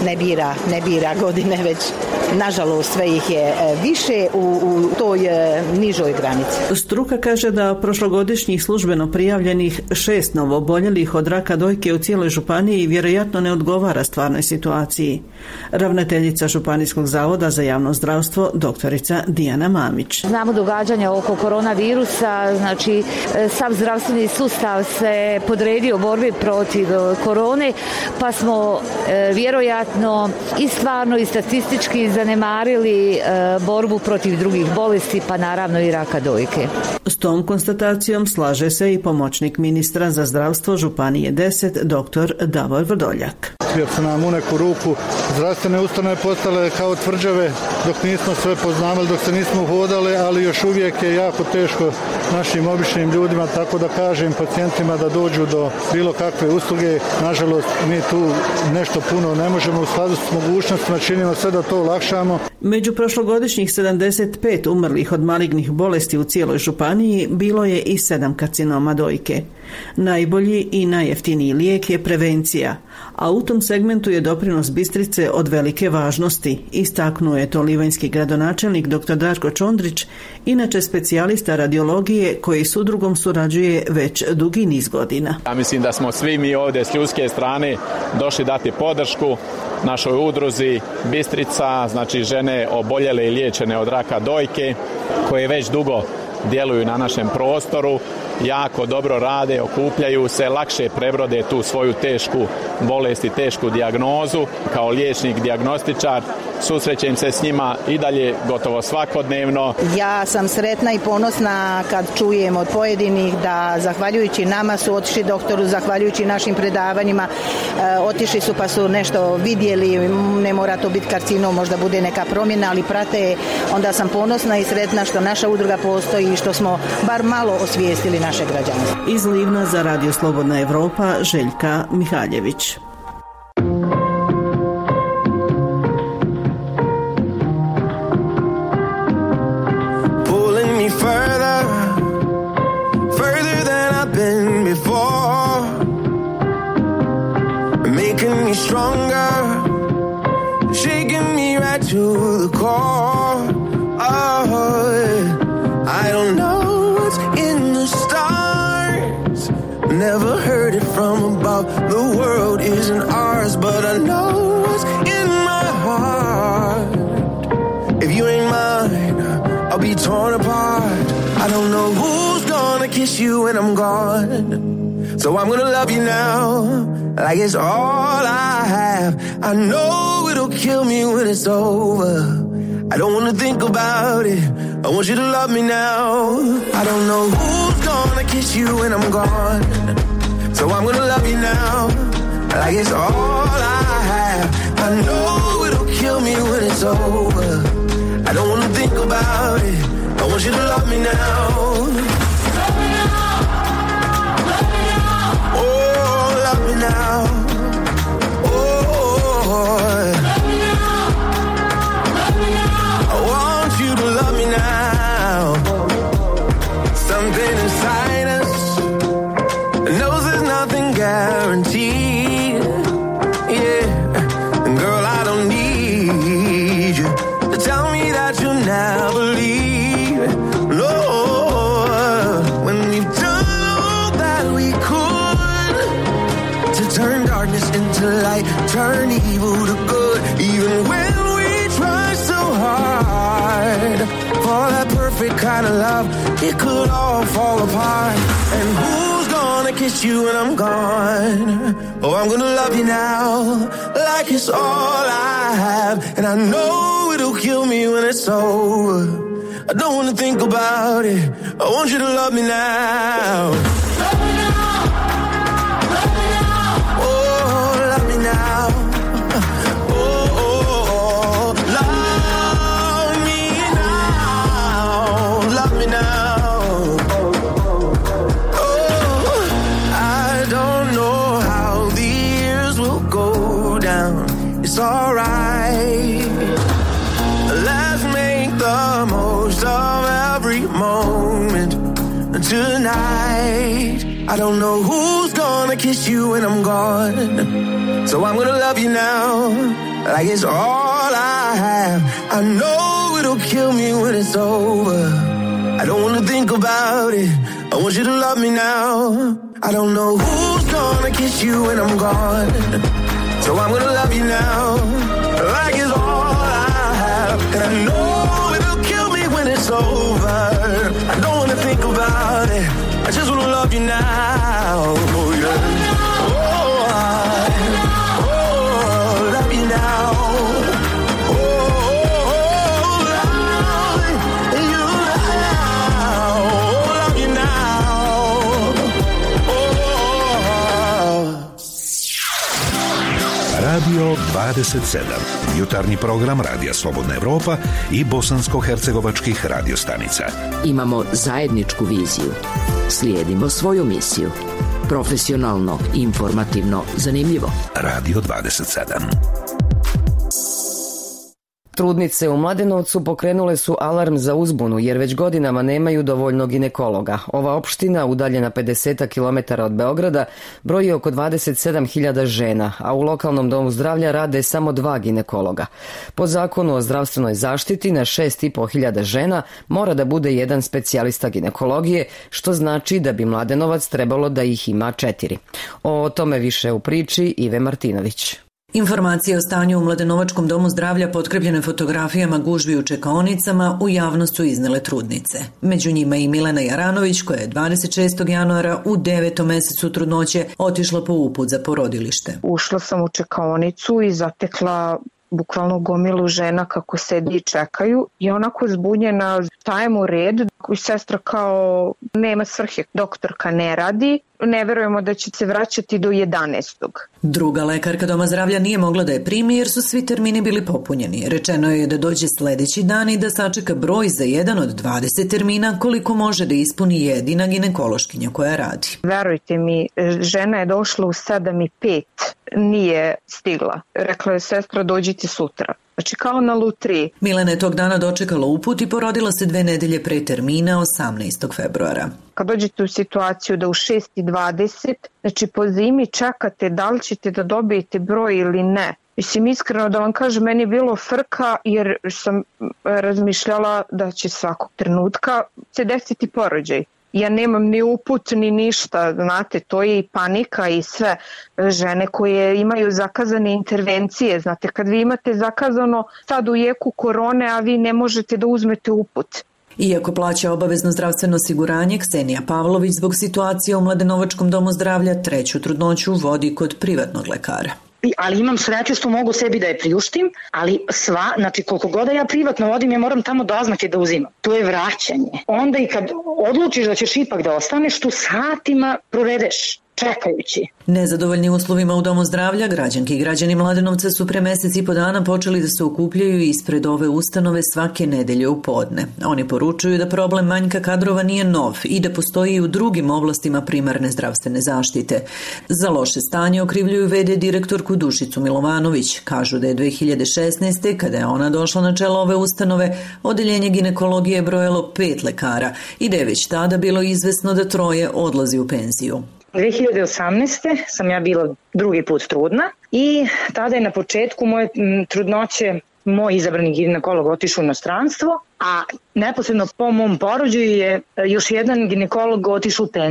ne bira godine, već nažalost sve ih je više u toj nižoj granici. Struka kaže da prošlogodišnjih službeno prijavljenih 6 novooboljelih od raka dojke u cijeloj županiji vjerojatno ne odgovara stvarnoj situaciji. Ravnateljica Županijskog zavoda za javno zdravstvo, doktorica Dijana Mamić. Znamo događanja oko koronavirusa, znači sav zdravstveni sustav se podredio borbi protiv korone, pa smo vjerojatno i stvarno i statistički zanemarili borbu protiv drugih bolesti, pa naravno i raka dojke. S tom konstatacijom slaže se i pomoćnik ministra za zdravstvo Županije 10, dr. Davor Vrdoljak. Jer su nam u neku ruku zdravstvene ustanove postale kao tvrđave dok nismo sve poznavali, dok se nismo hodali, ali još uvijek je jako teško našim običnim ljudima, tako da kažem pacijentima da dođu do bilo kakve usluge. Nažalost, mi tu nešto puno ne možemo u skladu s mogućnostima, činimo sve da to olakšamo. Među prošlogodišnjih 75 umrlih od malignih bolesti u cijeloj županiji bilo je i 7 karcinoma dojke. Najbolji i najjeftiniji lijek je prevencija, a u tom segmentu je doprinos Bistrice od velike važnosti, istaknuo je to livanjski gradonačelnik dr. Darko Čondrić, inače specijalista radiologije koji s udrugom surađuje već dugi niz godina. Ja mislim da smo svi mi ovdje s ljudske strane došli dati podršku našoj udruzi Bistrica, znači žene oboljele i liječene od raka dojke, koje već dugo djeluju na našem prostoru, jako dobro rade, okupljaju se, lakše prebrode tu svoju tešku bolest i tešku dijagnozu. Kao liječnik, dijagnostičar, susrećem se s njima i dalje gotovo svakodnevno. Ja sam sretna i ponosna kad čujem od pojedinih da zahvaljujući nama su otišli doktoru, zahvaljujući našim predavanjima, otišli su pa su nešto vidjeli, ne mora to biti karcinom, možda bude neka promjena, ali prate, onda sam ponosna i sretna što naša udruga postoji i što smo bar malo osvijestili naše građanstvo. Iz Livna za Radio Slobodna Evropa, Željka Mihaljević. Making me stronger, shaking me right to the core. Oh, I don't know what's in the stars, never heard it from above. The world isn't ours, but I know what's in my heart. If you ain't mine, I'll be torn apart. I don't know who's gonna kiss you when I'm gone, so I'm gonna love you now like it's all I have. I know it'll kill me when it's over. I don't wanna think about it, I want you to love me now. I don't know who's gonna kiss you when I'm gone, so I'm gonna love you now like it's all I have. I know it'll kill me when it's over. I don't wanna think about it, I want you to love me now. Love me now, love me now. Oh, love me now. Oh, love me now, love me now. I want you to love me now. Something inside us knows there's nothing guaranteed. Yeah, and girl, I don't need you to tell me that you'll never leave. No, when we've done all that we could to turn darkness into light, turn evil to good, even when we try so hard for that perfect perfect kind of love, it could all fall apart. And who's gonna kiss you when I'm gone? Oh, I'm gonna love you now, like it's all I have. And I know it'll kill me when it's over. I don't wanna think about it, I want you to love me now. Love me now, love me now. Oh, love me now. Oh, love me now, love me now. Oh, I don't know how the years will go down. It's alright. Let's make the most of every moment tonight. I don't know who's gonna kiss you when I'm gone, so I'm gonna love you now, like it's all I have. I know it'll kill me when it's over. I don't wanna think about it, I want you to love me now. I don't know who's gonna kiss you when I'm gone, so I'm gonna love you now, like it's all I have. And I know it'll kill me when it's over. I don't wanna think about it, I just wanna love you now. Oh yeah. Oh, love you now. Oh, love you now. Love you now. Radio 27. Jutarnji program Radija Slobodna Evropa i bosansko-hercegovačkih radiostanica. Imamo zajedničku viziju. Slijedimo svoju misiju. Profesionalno, informativno, zanimljivo. Radio 27. Trudnice u Mladenovcu pokrenule su alarm za uzbunu jer već godinama nemaju dovoljno ginekologa. Ova opština, udaljena 50 km od Beograda, broji oko 27.000 žena, a u lokalnom domu zdravlja rade samo 2 ginekologa. Po zakonu o zdravstvenoj zaštiti na 6.500 žena mora da bude jedan specijalista ginekologije, što znači da bi Mladenovac trebalo da ih ima 4. O tome više u priči Ive Martinović. Informacije o stanju u Mladenovačkom domu zdravlja potkrepljene fotografijama gužvi u čekaonicama u javnost su iznele trudnice. Među njima i Milena Jaranović koja je 26. januara u 9. mesecu trudnoće otišla po uput za porodilište. Ušla sam u čekaonicu i zatekla bukvalno gomilu žena kako sedi i čekaju i onako zbunjena, stajem u red i sestra kao nema svrhe, doktorka ne radi, ne verujemo da će se vraćati do 11. Druga lekarka doma zdravlja nije mogla da je primi jer su svi termini bili popunjeni. Rečeno je da dođe sledeći dan i da sačeka broj za jedan od 20 termina koliko može da ispuni jedina ginekološkinja koja radi. Verujte mi, žena je došla u 7:05, nije stigla. Rekla je sestra dođite sutra. Znači kao na lutriji. Milena je tog dana dočekala uput i porodila se 2 nedelje pre termina 18. februara. Kad dođete u situaciju da u 6:20, znači po zimi čekate da li ćete da dobijete broj ili ne. Mislim, iskreno da vam kažem, meni je bilo frka jer sam razmišljala da će svakog trenutka se desiti porođaj. Ja nemam ni uput ni ništa, znate, to je i panika i sve. Žene koje imaju zakazane intervencije, znate, kad vi imate zakazano sad u jeku korone, a vi ne možete da uzmete uput. Iako plaća obavezno zdravstveno osiguranje, Ksenija Pavlović zbog situacije u Mladenovačkom domu zdravlja 3. trudnoću vodi kod privatnog lekara. Ali imam sreću što mogu sebi da je priuštim, ali znači koliko god da ja privatno vodim, ja moram tamo doznake da uzimam. To je vraćanje. Onda i kad odlučiš da ćeš ipak da ostaneš, tu satima provedeš čekajući. Nezadovoljni uslovima u domu zdravlja, građanke i građani Mladenovca su pre mesec i po dana počeli da se okupljaju ispred ove ustanove svake nedelje u podne. Oni poručuju da problem manjka kadrova nije nov i da postoji i u drugim oblastima primarne zdravstvene zaštite. Za loše stanje okrivljuju v.d. direktorku Dušicu Milovanović. Kažu da je 2016. kada je ona došla na čelo ove ustanove, odeljenje ginekologije brojalo 5 lekara i da je već tada bilo izvesno da 3 odlazi u penziju. 2018. sam ja bila drugi put trudna i tada je na početku moje trudnoće moj izabrani ginekolog otišao u inostranstvo, a neposredno po mom porođaju je još jedan ginekolog otišao u penziju.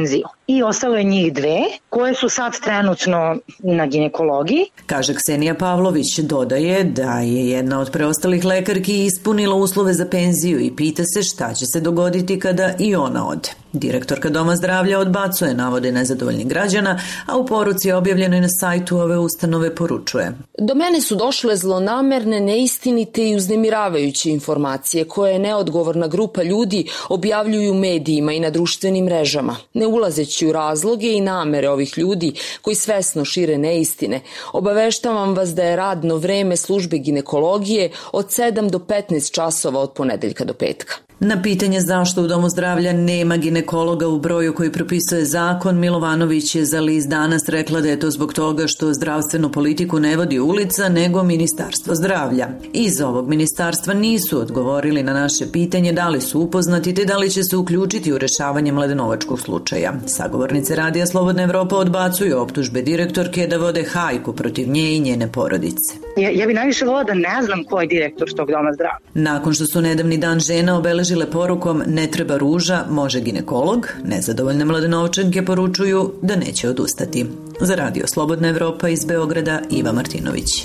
i ostalo je njih 2 koje su sad trenutno na ginekologiji. Kaže Ksenija Pavlović, dodaje da je jedna od preostalih lekarki ispunila uslove za penziju i pita se šta će se dogoditi kada i ona ode. Direktorka Doma zdravlja odbacuje navode nezadovoljnih građana, a u poruci objavljenoj na sajtu ove ustanove poručuje: Do mene su došle zlonamerne, neistinite i uznemiravajuće informacije koje neodgovorna grupa ljudi objavljuju u medijima i na društvenim mrežama. Ne ulazeći u razloge i namere ovih ljudi koji svesno šire neistine, obaveštavam vas da je radno vreme službe ginekologije od 7 do 15 časova od ponedeljka do petka. Na pitanje zašto u Domu zdravlja nema ginekologa u broju koji propisuje zakon, Milovanović je za list Danas rekla da je to zbog toga što zdravstvenu politiku ne vodi ulica, nego Ministarstvo zdravlja. Iz ovog ministarstva nisu odgovorili na naše pitanje da li su upoznati te da li će se uključiti u rešavanje mladenovačkog slučaja. Sagovornice Radija Slobodna Evropa odbacuju optužbe direktorke da vode hajku protiv nje i njene porodice. Ja bi najviše volila da ne znam ko je direktor tog Doma zdravlja. Nakon što su nedavni dan žena obeležile porukom ne treba ruža, može ginekolog, nezadovoljne mladenovčanke poručuju da neće odustati. Za Radio Slobodna Evropa iz Beograda, Iva Martinović.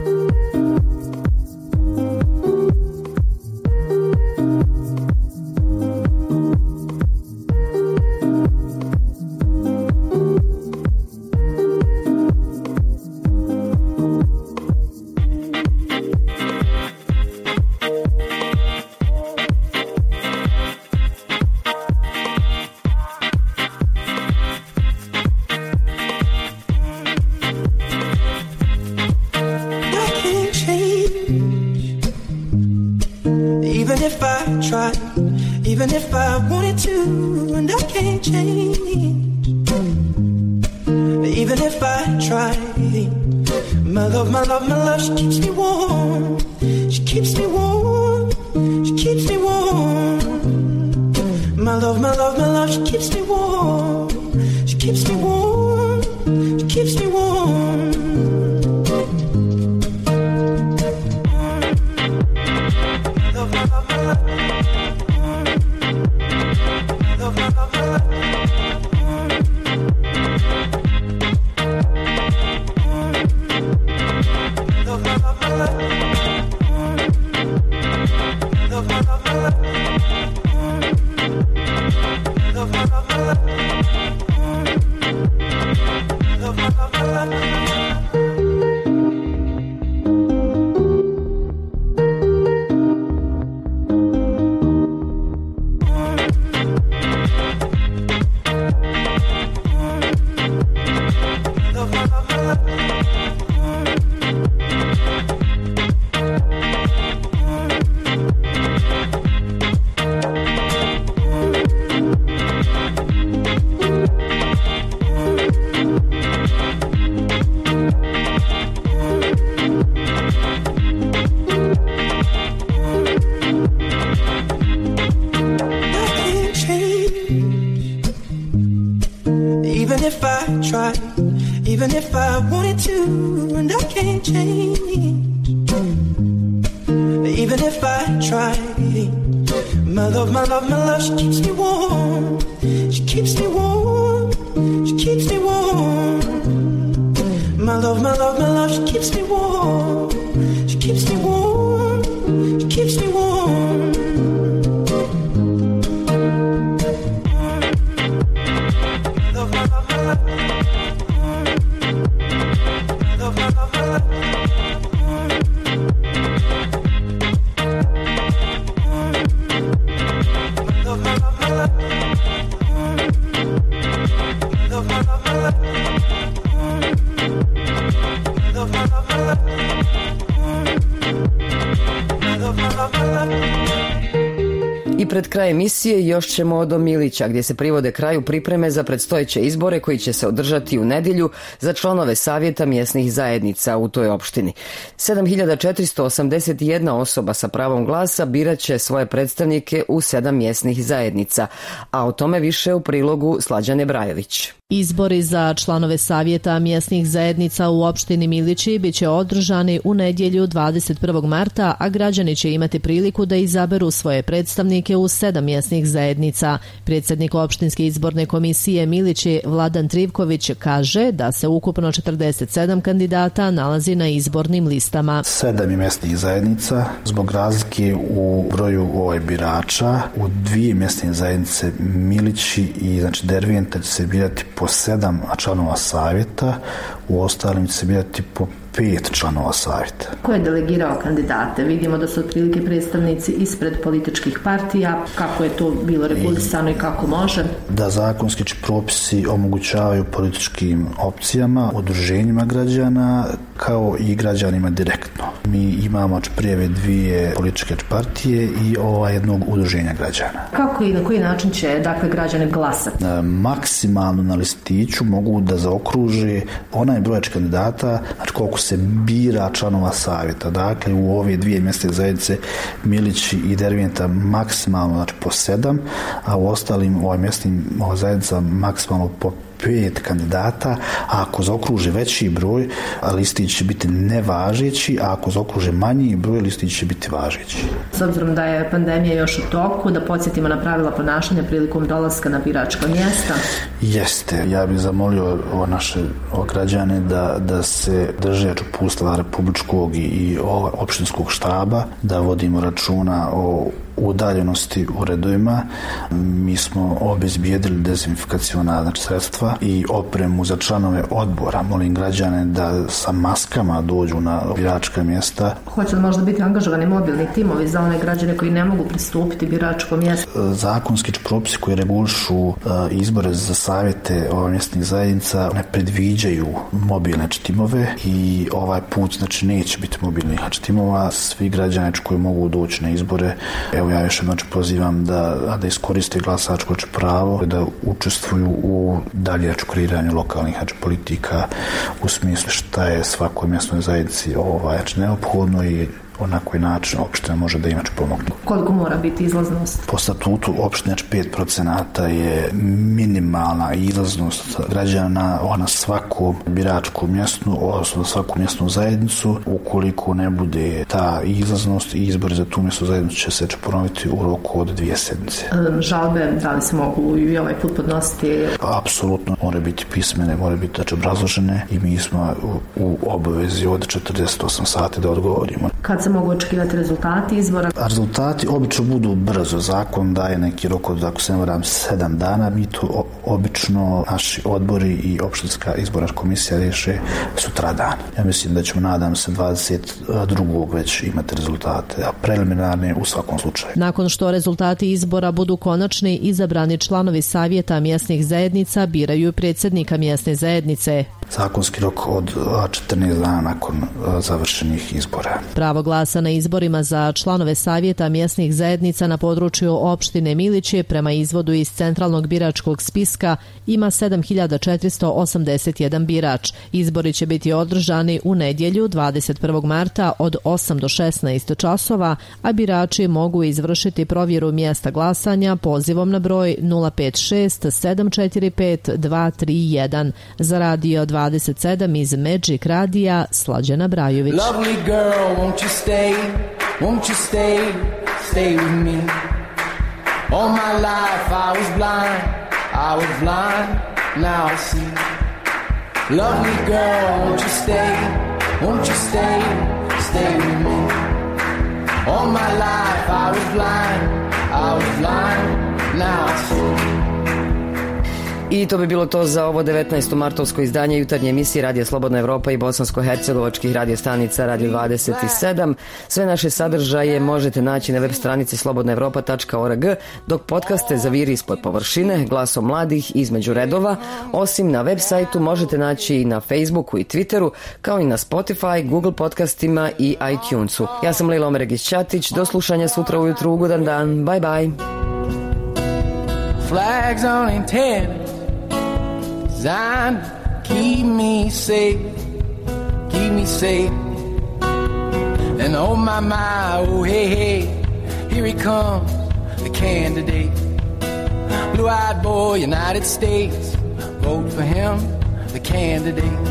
Even if I wanted to, and I can't change. Even if I try, my love, my love, my love, she keeps me warm. She keeps me warm. She keeps me warm. My love, my love, my love, she keeps me warm. She keeps me warm. She keeps me warm. Even if I wanted to, and I can't change. Even if I try, my love, my love, my love, she keeps me warm. She keeps me warm. She keeps me warm. My love, my love, my love, she keeps me warm. She keeps me warm. She keeps me warm. I pred kraj emisije još ćemo do Milića, gdje se privode kraju pripreme za predstojeće izbore koji će se održati u nedjelju za članove savjeta mjesnih zajednica u toj opštini. 7481 osoba sa pravom glasa birat će svoje predstavnike u 7 mjesnih zajednica, a o tome više u prilogu Slađane Brajović. Izbori za članove savjeta mjesnih zajednica u opštini Milići biće održani u nedjelju 21. marta, a građani će imati priliku da izaberu svoje predstavnike u 7 mjesnih zajednica. Predsjednik opštinske izborne komisije Milići Vladan Trivković kaže da se ukupno 47 kandidata nalazi na izbornim listama. 7 mjesnih zajednica zbog razlike u broju birača u 2 mjesne zajednice Milići i znači Derventa će se birati po 7 članova savjeta, u ostalim će se birati po 5 članova savjeta. Ko je delegirao kandidate? Vidimo da su otprilike predstavnici ispred političkih partija. Kako je to bilo regulisano i kako može? Da zakonski propisi omogućavaju političkim opcijama, udruženjima građana, kao i građanima direktno. Mi imamo prijave 2 političke partije i jednog udruženja građana. Kako i na koji način će građani glasati? Maksimalno na listiću mogu da zaokruže onaj broj kandidata, znači koliko se bira članova savjeta. Dakle, u ove 2 mjesne zajednice Milići i Derventa maksimalno znači po 7, a u ostalim mjesnim zajednicama maksimalno po 5 kandidata, a ako zaokruže veći broj, listić će biti nevažeći, a ako zaokruže manji broj, listić će biti važeći. S obzirom da je pandemija još u toku, da podsjetimo na pravila ponašanja prilikom dolaska na biračka mjesta? Jeste. Ja bih zamolio naše građane da se drže uputstva republičkog i opštinskog štaba, da vodimo računa o udaljenosti u redovima. Mi smo obezbijedili dezinfikaciona sredstva i opremu za članove odbora. Molim građane da sa maskama dođu na biračka mjesta. Hoće li možda biti angažovani mobilni timovi za one građane koji ne mogu pristupiti biračkom mjestu? Zakonski propisi koji regulišu izbore za savjete mjesnih zajednica ne predviđaju mobilne timove i ovaj put neće biti mobilnih timova. Svi građani koji mogu doći na izbore, ja još jednom pozivam da iskoriste glasačko pravo, da učestvuju u dalje kreiranju lokalnih politika u smislu šta je svakoj mjesnoj zajednici neophodno i na koji način opština može da ima pomogne. Koliko mora biti izlaznost? Po statutu opštine 5% je minimalna izlaznost građana na svaku biračku mjesnu, odnosno svaku mjesnu zajednicu. Ukoliko ne bude ta izlaznost, izbori za tu mjesnu zajednicu će se ponoviti u roku od 2 sedmice. Žalbe, da li se mogu i ovaj put podnositi? Apsolutno, mora biti pismene, mora biti obrazložene i mi smo u obavezi od 48 sati da odgovorimo. Kad se mogu očekivati rezultati izbora? Rezultati obično budu brzo. Zakon daje neki rok od, ako se ne varam, 7 dana. Mi to obično naši odbori i opštinska izborna komisija riješe sutradan. Ja mislim da ćemo, nadam se, 22. već imati rezultate, a preliminarne u svakom slučaju. Nakon što rezultati izbora budu konačni, izabrani članovi savjeta mjesnih zajednica biraju predsjednika mjesne zajednice. Zakonski rok od 14 dana nakon završenih izbora. Pravo glasa na izborima za članove savjeta mjesnih zajednica na području opštine Milići prema izvodu iz centralnog biračkog spiska ima 7481 birač. Izbori će biti održani u nedjelju 21. marta od 8 do 16 časova, a birači mogu izvršiti provjeru mjesta glasanja pozivom na broj 056 745 231. Za Radio 27 iz Magic Radija, Slađana Brajović. Lovely girl, won't you stay with me? All my life I was blind, now I see. Lovely girl, won't you stay with me? All my life I was blind, now I see. I to bi bilo to za ovo 19. martovsko izdanje jutarnje emisije Radija Slobodna Evropa i bosansko-hercegovačkih radiostanica Radio 27. Sve naše sadržaje možete naći na web stranici slobodnaevropa.org, dok podcaste Zaviri ispod površine, Glasom mladih, Između redova, osim na web sajtu možete naći i na Facebooku i Twitteru, kao i na Spotify, Google podcastima i iTunesu. Ja sam Lejla Omeregić-Ćatić, do slušanja sutra ujutru, ugodan dan, bye bye. Flags on antennas designed to keep me safe, and oh my, oh hey, here he comes, the candidate, blue-eyed boy, United States, vote for him, the candidate.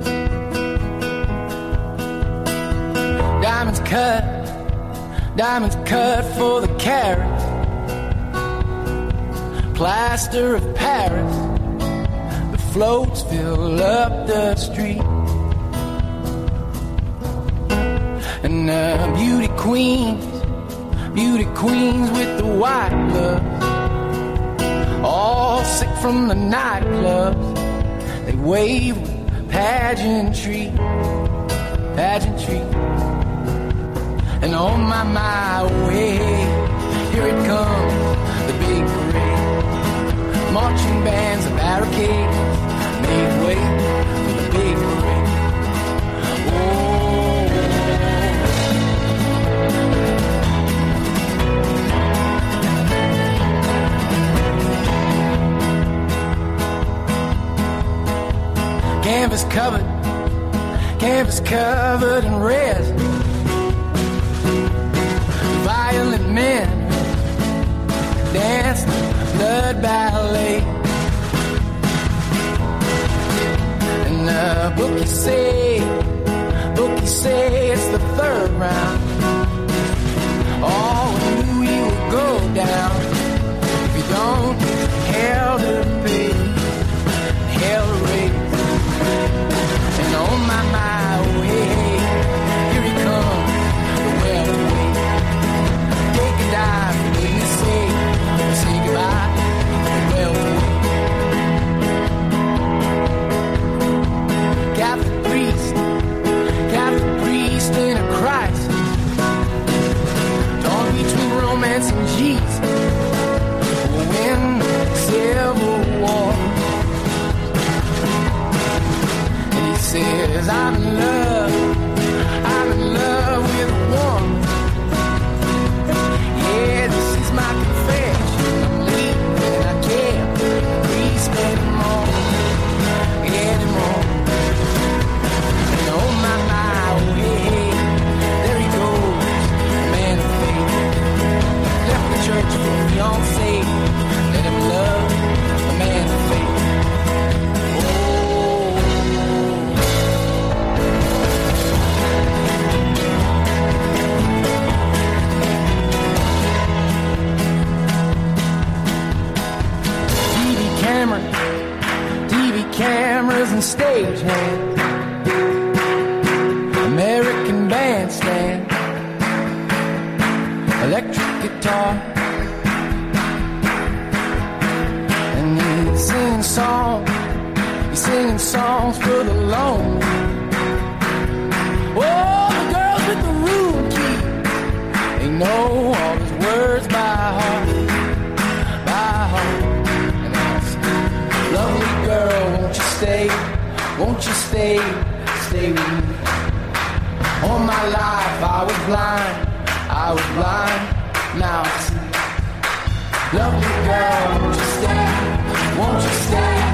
Diamonds cut for the carat. Plaster of Paris, the floats fill up the street. And beauty queens with the white gloves, all sick from the nightclubs. They wave with pageantry. And on my way, here it comes, the big parade. Marching bands and barricades made way for the big parade. Canvas covered in red. Violent men dance blood ballet. And the bookies say it's the third round. All knew you would go down if you don't hell to pay, hell to raise. And on my way, here he comes, the welterweight. Take a dive, let me say goodbye, the welterweight. Catholic priest and a Christ, torn between romance and Jesus, will win the Civil War. Says I'm in love with a woman. Yeah, this is my confession. I'm leaving, I can't please anymore. And on my way, there he goes, man of faith. Left the church for a fiancé, let him love a man of faith. TV cameras and stagehands, American bandstand, electric guitar, and he's singing songs for the lonely. Oh, the girls with the room key, they know all his words by heart. Lovely girl, won't you stay with me? All my life I was blind, now I see. Lovely girl, won't you stay